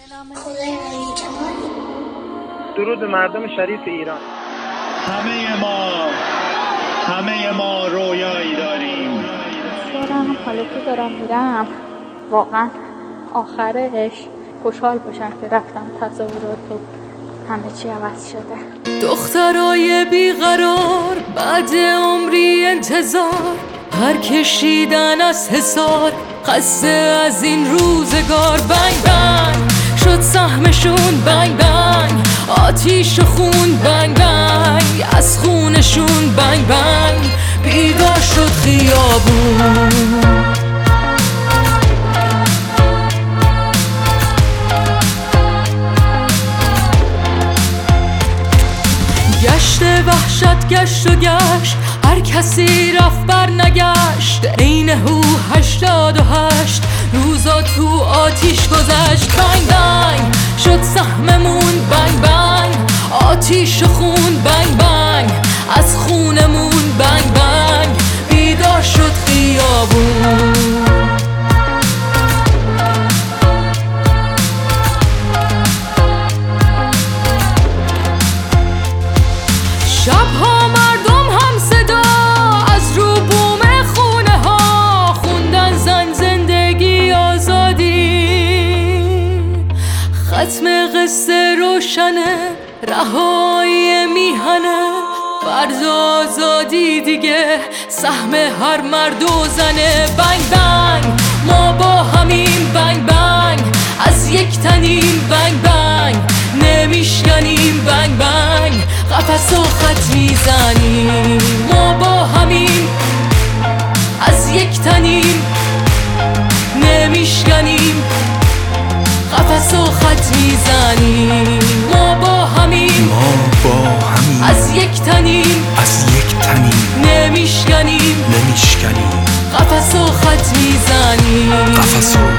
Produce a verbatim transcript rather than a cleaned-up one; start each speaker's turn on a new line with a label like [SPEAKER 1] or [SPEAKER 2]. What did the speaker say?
[SPEAKER 1] درود به مردم شریف ایران.
[SPEAKER 2] همه ما همه ما رویایی داریم.
[SPEAKER 3] دارم حالا که دارم میرم واقعا آخرش خوشحال باشم که رفتم تصورات و همه چی عوض شده.
[SPEAKER 4] دخترای بیقرار بعد عمری انتظار، پر کشیدن از حصار، خسته از این روزگار. بنگ بنگ شد سهمشون، بنگ بنگ آتیش و خون، بنگ بنگ از خونشون، بنگ بنگ بیدار شد خیابون. گشت وحشت گشت و گشت، هر کسی رفت بر نگشت. عین هو هشتاد و هشت روزا تو آتیش گذشت. بنگ بنگ شد سهممون، بنگ بنگ آتیش و خون، بنگ بنگ از خونمون، بنگ بنگ بیدار شد خیابون. شبها مردم هم صدا از رو بوم خونه ها خوندن زن زندگی آزادی. ختم قصه روشنه، رهایی میهنه، فرض آزادی دیگه سهم هر مرد و زنه. بنگ بنگ ما با همین، بنگ بنگ از یک تنیم، بنگ بنگ نمیشکنیم، بنگ بنگ قفس و خط میزنیم. ما با همین از یک تنیم، نمیشکنیم قفس و خط میزنیم. ما با همین
[SPEAKER 5] ما با همین
[SPEAKER 4] از یک تنیم،
[SPEAKER 5] از یک تنیم
[SPEAKER 4] نمیشکنیم
[SPEAKER 5] نمیشکنیم
[SPEAKER 4] قفس و خط میزنیم.
[SPEAKER 5] قفس و